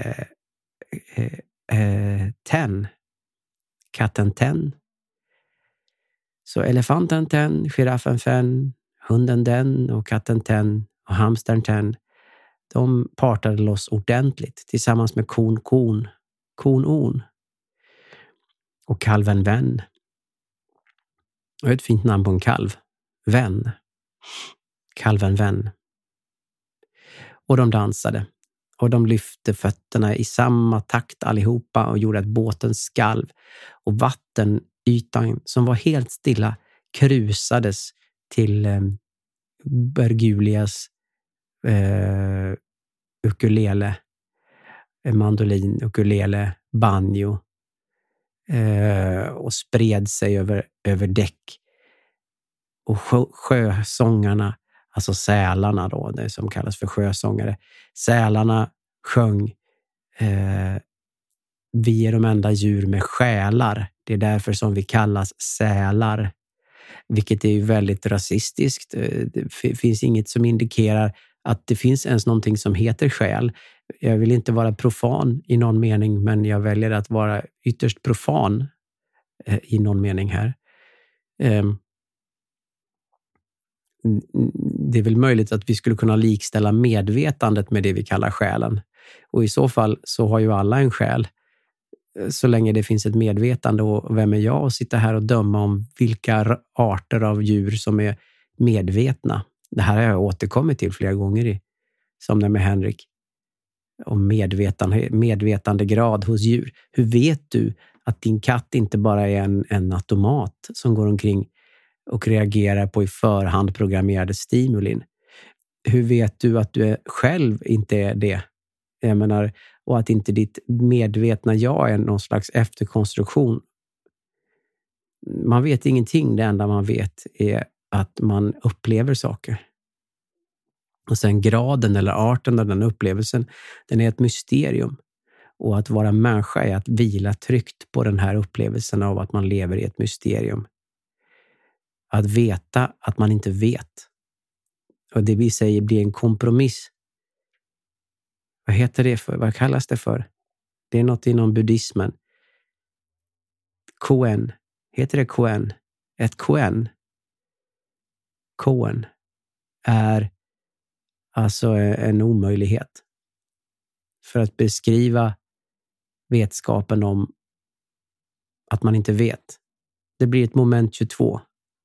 Ten, katten Ten. Så elefanten Ten, giraffen Fen, hunden den och katten Ten och hamstern Ten, de partade loss ordentligt tillsammans med kon On och kalven Vän. Och ett fint namn på en kalv. Vän. Kalven Vän. Och de dansade. Och de lyfte fötterna i samma takt allihopa och gjorde att båten skalv. Och vattenytan som var helt stilla krusades till Bergulias ukulele, mandolin, ukulele, banjo och spred sig över däck. Och sjösångarna, alltså sälarna då, det som kallas för sjösångare, sälarna sjöng vi är de enda djur med själar. Det är därför som vi kallas sälar. Vilket är ju väldigt rasistiskt. Det finns inget som indikerar att det finns ens någonting som heter själ. Jag vill inte vara profan i någon mening, men jag väljer att vara ytterst profan i någon mening här. Det är väl möjligt att vi skulle kunna likställa medvetandet med det vi kallar själen. Och i så fall så har ju alla en själ. Så länge det finns ett medvetande, och vem är jag att sitta här och döma om vilka arter av djur som är medvetna. Det här har jag återkommit till flera gånger som det med Henrik. Om medvetandegrad hos djur. Hur vet du att din katt inte bara är en automat som går omkring och reagerar på i förhand programmerade stimulin? Hur vet du att du själv inte är det? Jag menar, och att inte ditt medvetna jag är någon slags efterkonstruktion. Man vet ingenting. Det enda man vet är att man upplever saker. Och sen graden eller arten av den upplevelsen, den är ett mysterium. Och att vara människa är att vila tryggt på den här upplevelsen av att man lever i ett mysterium. Att veta att man inte vet. Och det vi säger blir en kompromiss. Vad heter det för? Vad kallas det för? Det är något inom buddhismen. Koen. Heter det koen? Ett koen. Koen är alltså en omöjlighet. För att beskriva vetskapen om att man inte vet. Det blir ett moment 22.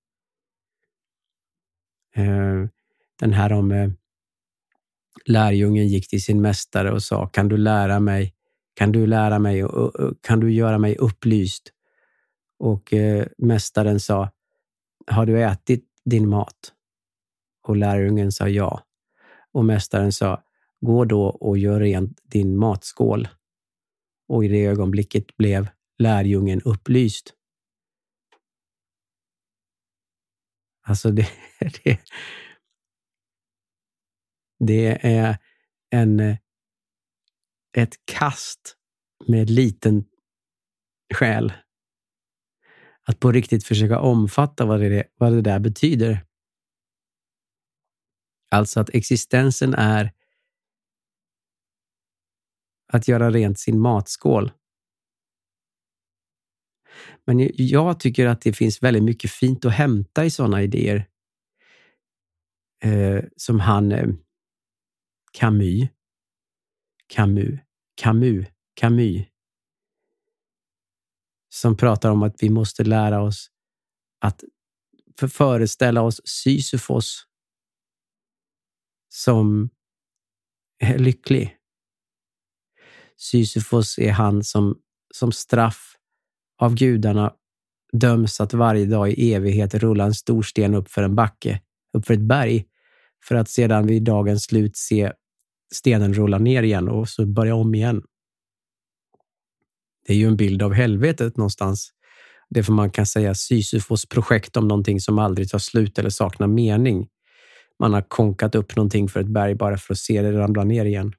Den här om lärjungen gick till sin mästare och sa: kan du göra mig upplyst? Och mästaren sa: har du ätit din mat? Och lärjungen sa ja. Och mästaren sa: gå då och gör rent din matskål. Och i det ögonblicket blev lärjungen upplyst. Alltså det är ett kast med liten själ. Att på riktigt försöka omfatta vad det där betyder. Alltså att existensen är att göra rent sin matskål. Men jag tycker att det finns väldigt mycket fint att hämta i sådana idéer. Som han Camus. Som pratar om att vi måste lära oss att föreställa oss Sisyfos som är lycklig. Sisyfos är han som straff av gudarna döms att varje dag i evighet rulla en stor sten upp för en backe, upp för ett berg, för att sedan vid dagens slut se stenen rulla ner igen och så börja om igen. Det är ju en bild av helvetet någonstans. Det är för man kan säga Sisyfos projekt om någonting som aldrig tar slut eller saknar mening. Man har konkat upp någonting för ett berg bara för att se det ramla ner igen.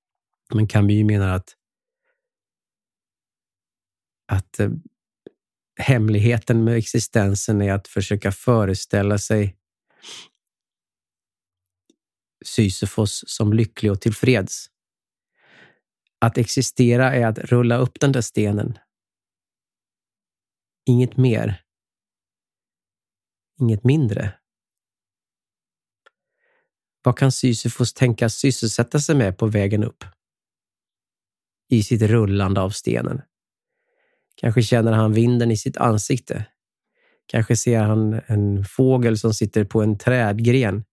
Men Camus menar att hemligheten med existensen är att försöka föreställa sig Sisyfos som lycklig och tillfreds. Att existera är att rulla upp den där stenen. Inget mer. Inget mindre. Vad kan Sisyfos tänkas sysselsätta sig med på vägen upp? I sitt rullande av stenen. Kanske känner han vinden i sitt ansikte. Kanske ser han en fågel som sitter på en trädgren.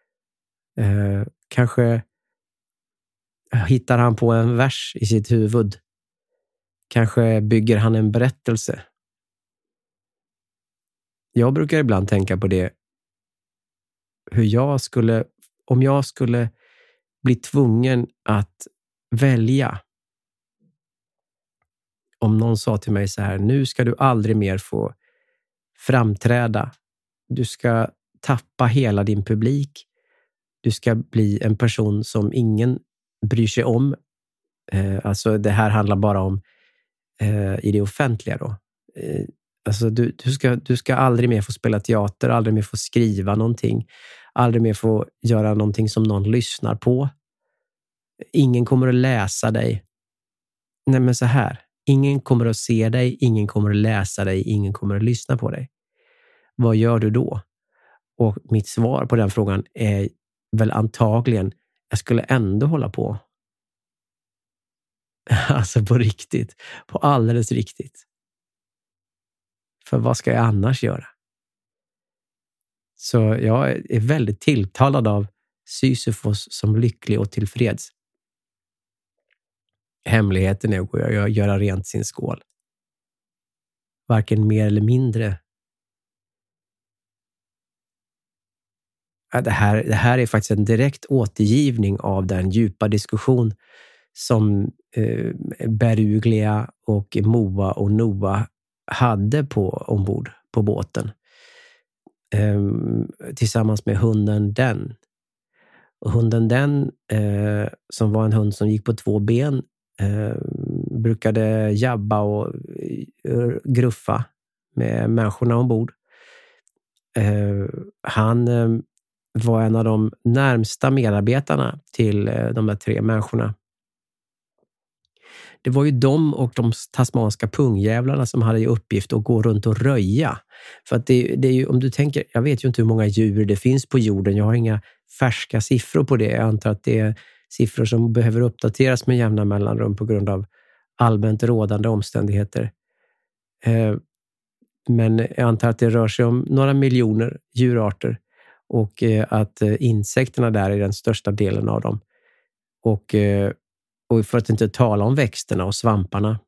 Kanske hittar han på en vers i sitt huvud. Kanske bygger han en berättelse. Jag brukar ibland tänka på det. Om jag skulle bli tvungen att välja. Om någon sa till mig så här: nu ska du aldrig mer få framträda. Du ska tappa hela din publik. Du ska bli en person som ingen bryr sig om. Alltså det här handlar bara om i det offentliga då. Alltså du ska aldrig mer få spela teater, aldrig mer få skriva någonting, aldrig mer få göra någonting som någon lyssnar på. Ingen kommer att läsa dig. Nej, men så här. Ingen kommer att se dig, ingen kommer att läsa dig, ingen kommer att lyssna på dig. Vad gör du då? Och mitt svar på den frågan är väl antagligen, jag skulle ändå hålla på. Alltså på riktigt. På alldeles riktigt. För vad ska jag annars göra? Så jag är väldigt tilltalad av Sisyfos som lycklig och tillfreds. Hemligheten är att göra rent sin skål. Varken mer eller mindre. Det här är faktiskt en direkt återgivning av den djupa diskussion som Beruglia och Moa och Noah hade ombord på båten. Tillsammans med hunden Den. Och hunden Den, som var en hund som gick på 2 ben, brukade jabba och gruffa med människorna ombord. Han var en av de närmsta medarbetarna till de där 3 människorna. Det var ju de och de tasmanska pungjävlarna som hade i uppgift att gå runt och röja. För att det är ju, om du tänker, jag vet ju inte hur många djur det finns på jorden. Jag har inga färska siffror på det. Jag antar att det är siffror som behöver uppdateras med jämna mellanrum på grund av allmänt rådande omständigheter. Men jag antar att det rör sig om några miljoner djurarter och att insekterna där är den största delen av dem. Och för att inte tala om växterna och svamparna.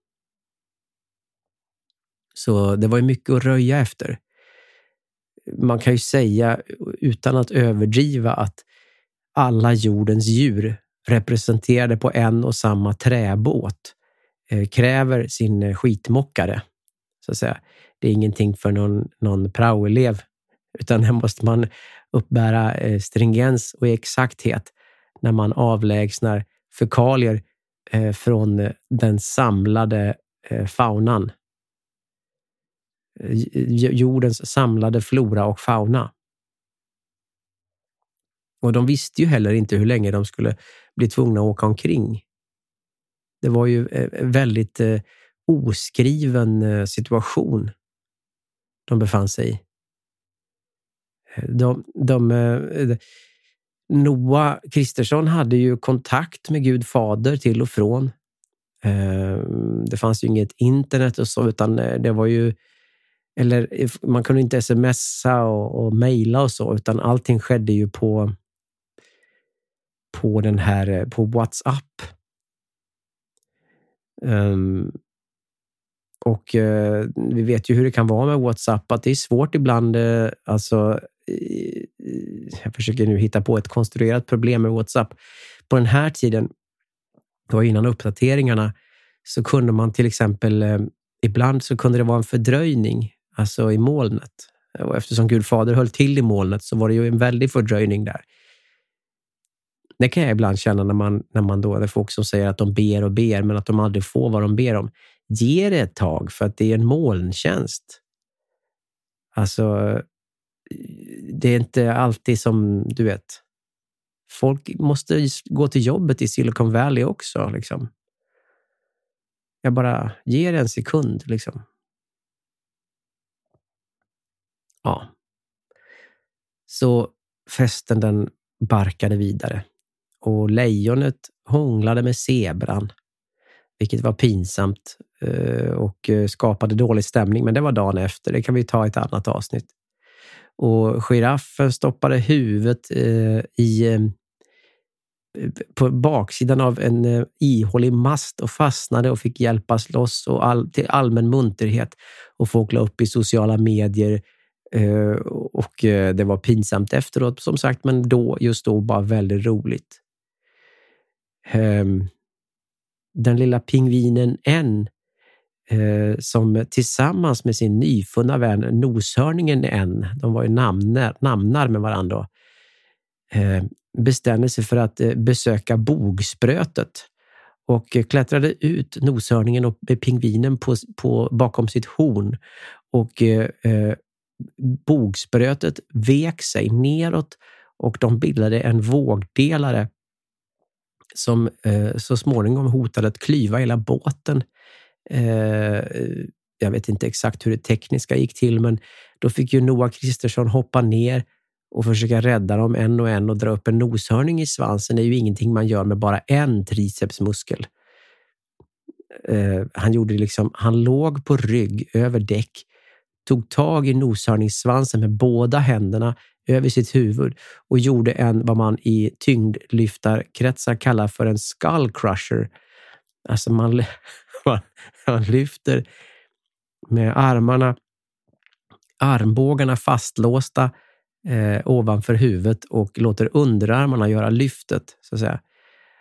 Så det var ju mycket att röja efter. Man kan ju säga utan att överdriva att alla jordens djur representerade på en och samma träbåt kräver sin skitmockare. Så att säga. Det är ingenting för någon praoelev, utan här måste man uppbära stringens och exakthet när man avlägsnar fekalier från den samlade faunan. Jordens samlade flora och fauna. Och de visste ju heller inte hur länge de skulle bli tvungna att åka omkring. Det var ju en väldigt oskriven situation de befann sig i. Noah Kristersson hade ju kontakt med Gud fader till och från. Det fanns ju inget internet och så, utan det var ju, eller man kunde inte smsa och mejla och så, utan allting skedde ju på WhatsApp. Och vi vet ju hur det kan vara med WhatsApp, att det är svårt ibland, alltså jag försöker nu hitta på ett konstruerat problem med WhatsApp. På den här tiden, det var innan uppdateringarna, så kunde man till exempel, ibland så kunde det vara en fördröjning, alltså i molnet. Och eftersom Gud fader höll till i molnet så var det ju en väldig fördröjning där. Det kan jag ibland känna när folk som säger att de ber och ber men att de aldrig får vad de ber om. Ge det ett tag, för att det är en molntjänst. Alltså, det är inte alltid som, du vet, folk måste gå till jobbet i Silicon Valley också, liksom. Jag bara ger en sekund, liksom. Ja. Så festen, den barkade vidare. Och lejonet hånglade med zebran, vilket var pinsamt och skapade dålig stämning. Men det var dagen efter, det kan vi ta i ett annat avsnitt. Och giraffen stoppade huvudet på baksidan av en ihålig mast och fastnade och fick hjälpas loss och till allmän munterhet. Och folk la upp i sociala medier och det var pinsamt efteråt, som sagt, men just då bara väldigt roligt. Den lilla pingvinen N, som tillsammans med sin nyfunna vän noshörningen N, de var ju namnar med varandra, bestämde sig för att besöka Bogsprötet och klättrade ut noshörningen och pingvinen bakom sitt horn, och Bogsprötet vek sig neråt och de bildade en vågdelare som så småningom hotade att klyva hela båten. Jag vet inte exakt hur det tekniska gick till, men då fick ju Noah Kristersson hoppa ner och försöka rädda dem en och dra upp en noshörning i svansen. Det är ju ingenting man gör med bara en tricepsmuskel. Han låg på rygg över däck, tog tag i noshörningssvansen med båda händerna över sitt huvud och gjorde vad man i tyngdlyftarkretsar kallar för en skull crusher. Alltså man lyfter med armbågarna fastlåsta ovanför huvudet och låter underarmarna göra lyftet, så att säga.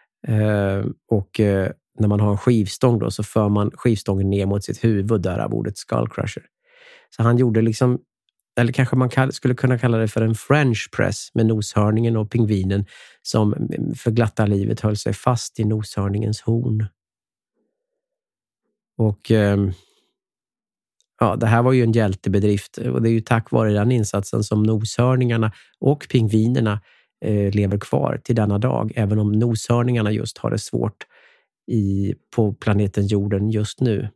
När man har en skivstång då, så för man skivstången ner mot sitt huvud, där av ordet skull crusher. Så han gjorde liksom, eller kanske man skulle kunna kalla det för en French press, med noshörningen och pingvinen som för glatta livet höll sig fast i noshörningens horn. Och det här var ju en hjältebedrift, och det är ju tack vare den insatsen som noshörningarna och pingvinerna lever kvar till denna dag, även om noshörningarna just har det svårt på planeten jorden just nu.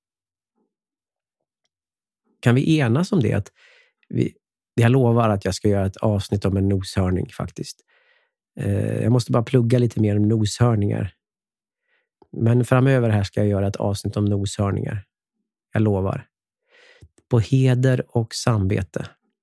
Kan vi enas om det? Att jag lovar att jag ska göra ett avsnitt om en noshörning faktiskt. Jag måste bara plugga lite mer om noshörningar. Men framöver här ska jag göra ett avsnitt om noshörningar. Jag lovar. På heder och samvete.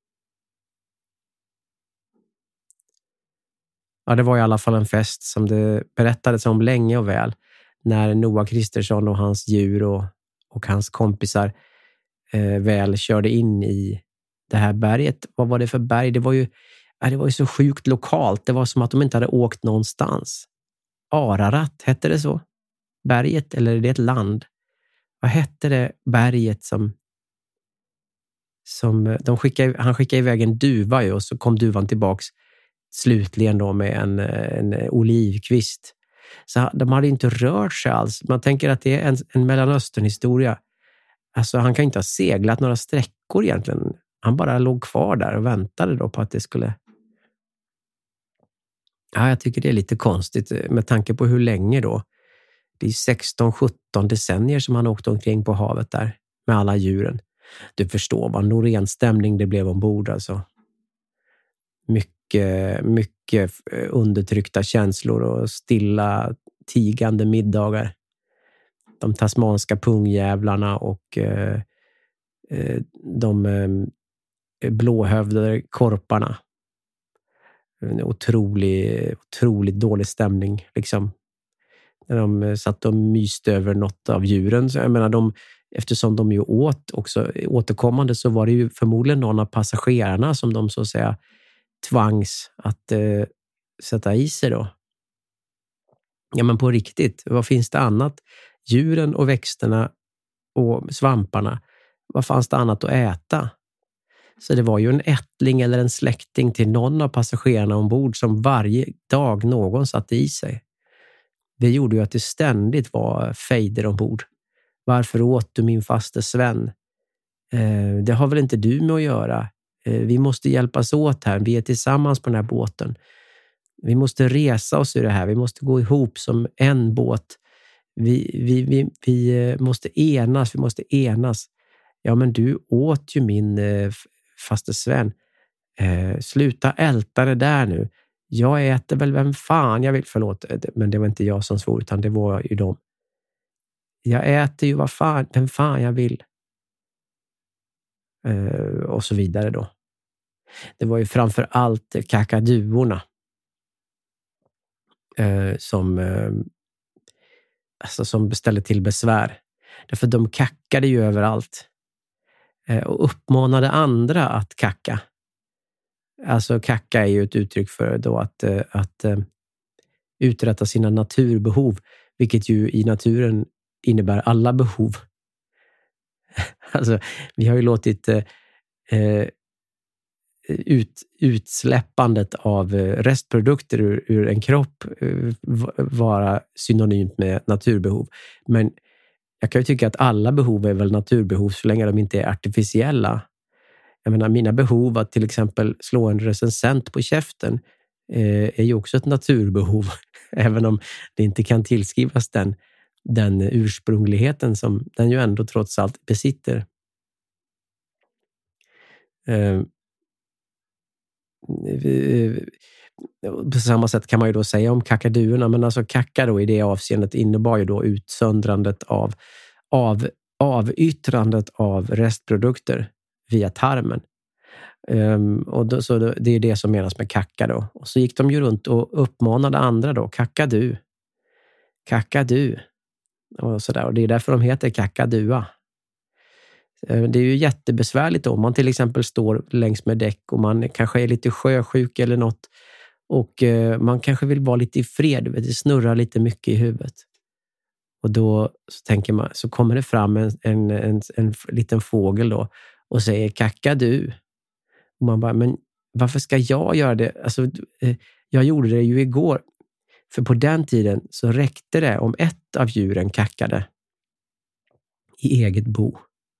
Ja, det var i alla fall en fest som det berättades om länge och väl. När Noah Kristersson och hans djur och hans kompisar väl körde in i det här berget. Vad var det för berg? Det var ju så sjukt lokalt. Det var som att de inte hade åkt någonstans. Ararat, hette det så? Berget, eller är det ett land? Vad hette det berget som han skickade iväg en duva ju, och så kom duvan tillbaks slutligen då med en olivkvist. Så de hade inte rört sig alls. Man tänker att det är en Mellanöstern-historia. Alltså han kan inte ha seglat några sträckor egentligen. Han bara låg kvar där och väntade då på att det skulle... Ja, jag tycker det är lite konstigt med tanke på hur länge då. Det är 16-17 decennier som han åkte omkring på havet där med alla djuren. Du förstår vad Norén-stämning det blev ombord alltså. Mycket undertryckta känslor och stilla, tigande middagar. De tasmanska pungjävlarna och de blåhövdade korparna. En otroligt dålig stämning liksom. När de satt och myste över något av djuren. Så jag menar, eftersom de ju åt också återkommande, så var det ju förmodligen någon av passagerarna som de så att säga tvangs att sätta i sig då. Ja, men på riktigt, vad finns det annat? Djuren och växterna och svamparna, vad fanns det annat att äta? Så det var ju en ättling eller en släkting till någon av passagerarna ombord som varje dag någon satte i sig. Det gjorde ju att det ständigt var fejder ombord. Varför åt du min faste Sven? Det har väl inte du med att göra? Vi måste hjälpas åt här. Vi är tillsammans på den här båten. Vi måste resa oss ur det här. Vi måste gå ihop som en båt. Vi måste enas. Vi måste enas. Ja, men du åt ju min faste Sven. Sluta älta det där nu. Jag äter väl vem fan jag vill. Förlåt, men det var inte jag som svor utan det var ju de. Jag äter ju vem fan jag vill. Och så vidare då. Det var ju framför allt kakaduorna som beställde till besvär. Därför de kackade ju överallt. Och uppmanade andra att kacka. Alltså kacka är ju ett uttryck för då att uträtta sina naturbehov. Vilket ju i naturen innebär alla behov. Alltså vi har ju låtit utsläppandet av restprodukter ur en kropp vara synonymt med naturbehov. Men jag kan ju tycka att alla behov är väl naturbehov så länge de inte är artificiella. Jag menar, mina behov att till exempel slå en recensent på käften är ju också ett naturbehov. Även om det inte kan tillskrivas den ursprungligheten som den ju ändå trots allt besitter. På samma sätt kan man ju då säga om kakaduerna, men alltså kacka då i det avseendet innebar ju då utsöndrandet avyttrandet av restprodukter via tarmen. Så det är det som menas med kacka då. Och så gick de ju runt och uppmanade andra då, kacka du. Och sådär. Och det är därför de heter kakadua. Det är ju jättebesvärligt då. Om man till exempel står längs med däck och man kanske är lite sjösjuk eller något och man kanske vill vara lite i fred, det snurrar lite mycket i huvudet. Och då så tänker man, så kommer det fram en liten fågel då och säger kakadu. Och man bara, men varför ska jag göra det? Alltså, jag gjorde det ju igår. För på den tiden så räckte det om ett av djuren kackade i eget bo.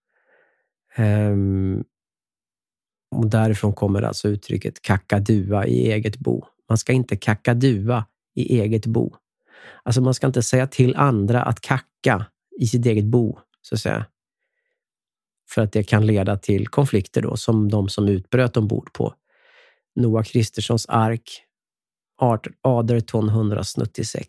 Och därifrån kommer alltså uttrycket kakadua i eget bo. Man ska inte kakadua i eget bo. Alltså man ska inte säga till andra att kacka i sitt eget bo, så att säga. För att det kan leda till konflikter då, som de som utbröt ombord på Noah Kristerssons ark Aderton 196.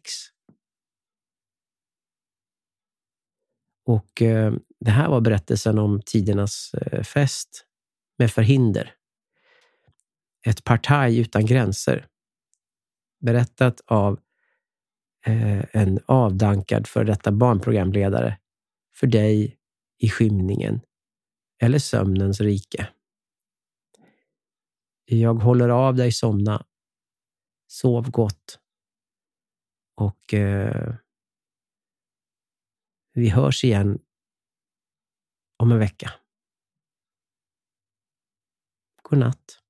Och det här var berättelsen om tidernas fest med förhinder. Ett partaj utan gränser. Berättat av en avdankad för detta barnprogramledare för dig i skymningen eller sömnens rike. Jag håller av dig somna. Sov gott. Och vi hörs igen om en vecka. God natt.